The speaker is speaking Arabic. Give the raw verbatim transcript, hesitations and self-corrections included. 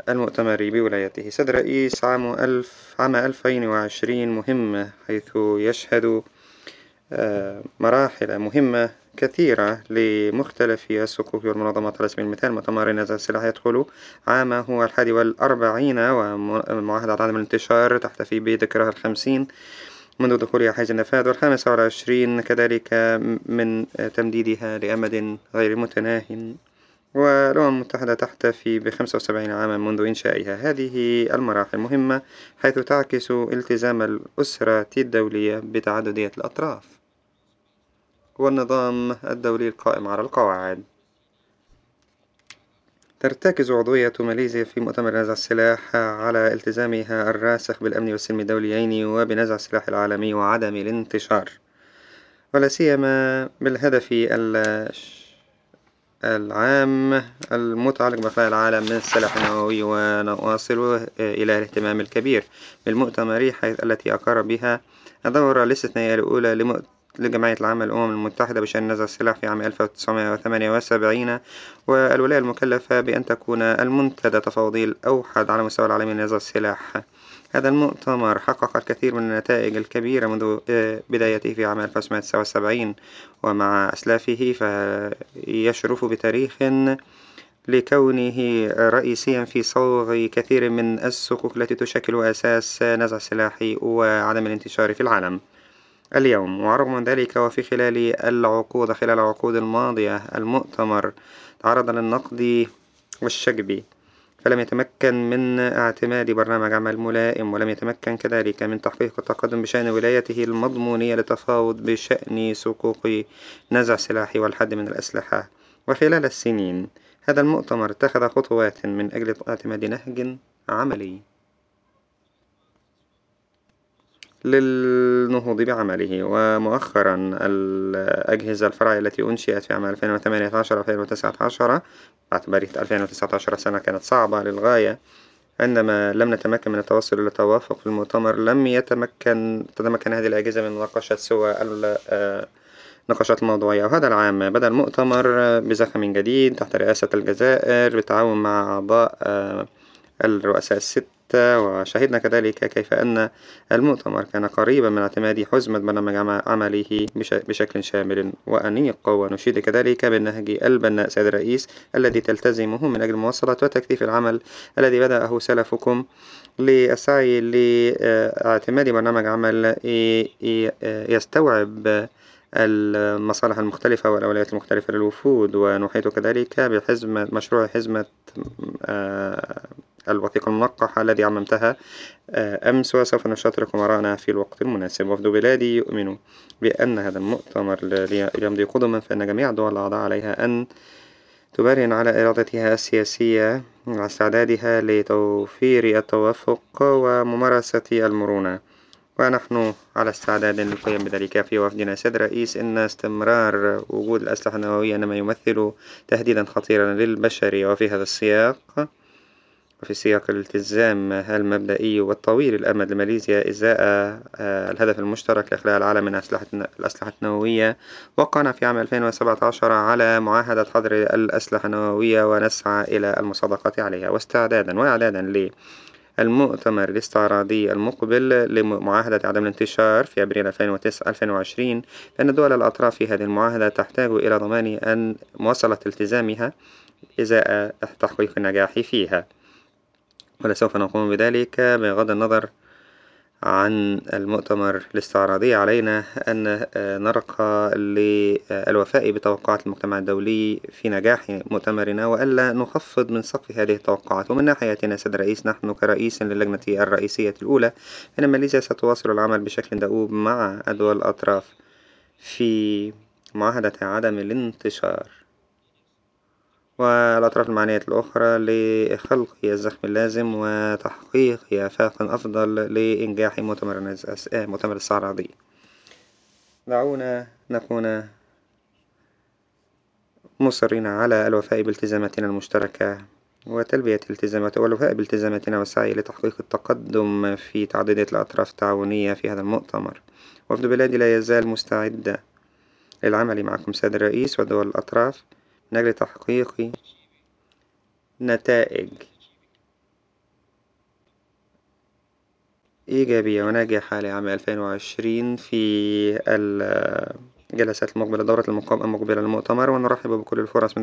المؤتمر بولايته. سيد الرئيس، عام ألف عام ألفين وعشرين مهمة، حيث يشهد آه، مراحل مهمة كثيرة لمختلف الصكوك والمنظمات. على سبيل المثال، مؤتمر نزاع السلاح يدخل عامه الحادي والأربعين، ومعاهدة عدم الانتشار تحتفي بذكرها الخمسين منذ دخولها حيز النفاذ، والخامس والعشرين كذلك من تمديدها لأمد غير متناه. والأمم المتحدة تحتفي بخمسة وسبعين عاما منذ إنشائها. هذه المراحل مهمة حيث تعكس التزام الأسرة الدولية بتعددية الأطراف والنظام الدولي القائم على القواعد. ترتكز عضوية ماليزيا في مؤتمر نزع السلاح على التزامها الراسخ بالأمن والسلم الدوليين وبنزع السلاح العالمي وعدم الانتشار، ولا سيما بالهدف العام المتعلق بإخلاء العالم من السلاح النووي. ونواصل إلى الاهتمام الكبير بالمؤتمر، حيث التي أقر بها الدورة الاستثنائية الأولى لمؤ... لجمعية العامة للأمم المتحدة بشأن نزع السلاح في عام ألف وتسعمائة وثمانية وسبعين، والولاية المكلفة بأن تكون المنتدى التفاوضي الأوحد على مستوى العالمي لنزع السلاح. هذا المؤتمر حقق الكثير من النتائج الكبيرة منذ بدايته في عام ألف وتسعمائة وتسعة وسبعين ومع أسلافه، فيشرف بتاريخ لكونه رئيسيا في صوغ كثير من الصكوك التي تشكل أساس نزع السلاح وعدم الانتشار في العالم اليوم. ورغم من ذلك، وفي خلال العقود خلال العقود الماضية، المؤتمر تعرض للنقد والشجب، فلم يتمكن من اعتماد برنامج عمل ملائم، ولم يتمكن كذلك من تحقيق التقدم بشأن ولايته المضمونية للتفاوض بشأن صكوك نزع السلاح والحد من الأسلحة. وخلال السنين، هذا المؤتمر اتخذ خطوات من أجل اعتماد نهج عملي للنهوض بعمله. ومؤخرا، الأجهزة الفرعية التي أنشئت في عام ألفين وثمانية عشر و ألفين وتسعة عشر، باعتبار ألفين وتسعة عشر سنة كانت صعبة للغاية، عندما لم نتمكن من التوصل إلى توافق في المؤتمر، لم يتمكن تتمكن هذه الأجهزة من مناقشة سوى النقاشات الموضوعية. وهذا العام بدأ المؤتمر بزخم جديد تحت رئاسة الجزائر بالتعاون مع أعضاء الرؤساء الستة. وشهدنا كذلك كيف أن المؤتمر كان قريبا من اعتماد حزمة برنامج عمله بشكل شامل وأنيق. ونشيد كذلك بالنهج البناء سيد الرئيس الذي تلتزمه من أجل مواصلة وتكثيف العمل الذي بدأه سلفكم للسعي لاعتماد برنامج عمل يستوعب المصالح المختلفة والأولويات المختلفة للوفود. ونحيط كذلك بحزمة مشروع حزمة الوثيقة المنقحة الذي عممتها أمس، وسوف نشاطركم آراءنا في الوقت المناسب. وفد بلادي يؤمن بأن هذا المؤتمر الذي يمضي قدما، فإن جميع الدول الأعضاء عليها أن تبرهن على إرادتها السياسية واستعدادها لتوفير التوافق وممارسة المرونة، ونحن على استعداد للقيام بذلك. في وفدنا سيد الرئيس، إن استمرار وجود الأسلحة النووية إنما يمثل تهديدا خطيرا للبشرية. وفي هذا السياق وفي سياق الالتزام المبدئي والطويل الأمد لماليزيا إزاء الهدف المشترك لإخلاء العالم من الأسلحة النووية، وقعنا في عام ألفين وسبعة عشر على معاهدة حظر الأسلحة النووية، ونسعى إلى المصادقة عليها. واستعدادا وإعدادا للمؤتمر الاستعراضي المقبل لمعاهدة عدم الانتشار في أبريل ألفين وعشرين، فإن دول الأطراف في هذه المعاهدة تحتاج إلى ضمان أن مواصلة التزامها إزاء تحقيق النجاح فيها، ولسوف نقوم بذلك بغض النظر عن المؤتمر الاستعراضي. علينا أن نرقى للوفاء بتوقعات المجتمع الدولي في نجاح مؤتمرنا، وألا نخفض من سقف هذه التوقعات. ومن ناحيتنا سيد الرئيس، نحن كرئيس للجنة الرئيسية الأولى، فإن ماليزيا ستواصل العمل بشكل دؤوب مع الدول الأطراف في معاهدة عدم الانتشار والأطراف المعنية الأخرى لخلق الزخم اللازم وتحقيق آفاق أفضل لإنجاح مؤتمر مؤتمر الاستعراضي. دعونا نكون مصرين على الوفاء بالتزاماتنا المشتركة وتلبية التزامات والوفاء بالتزاماتنا والسعي لتحقيق التقدم في تعددية الأطراف التعاونية في هذا المؤتمر. وفد بلادي لا يزال مستعد للعمل معكم سيد الرئيس ودول الأطراف من أجل تحقيق نتائج إيجابية وناجحة لعام ألفين وعشرين في الجلسات المقبلة دورة المقا- المقبلة للمؤتمر، ونرحب بكل الفرص من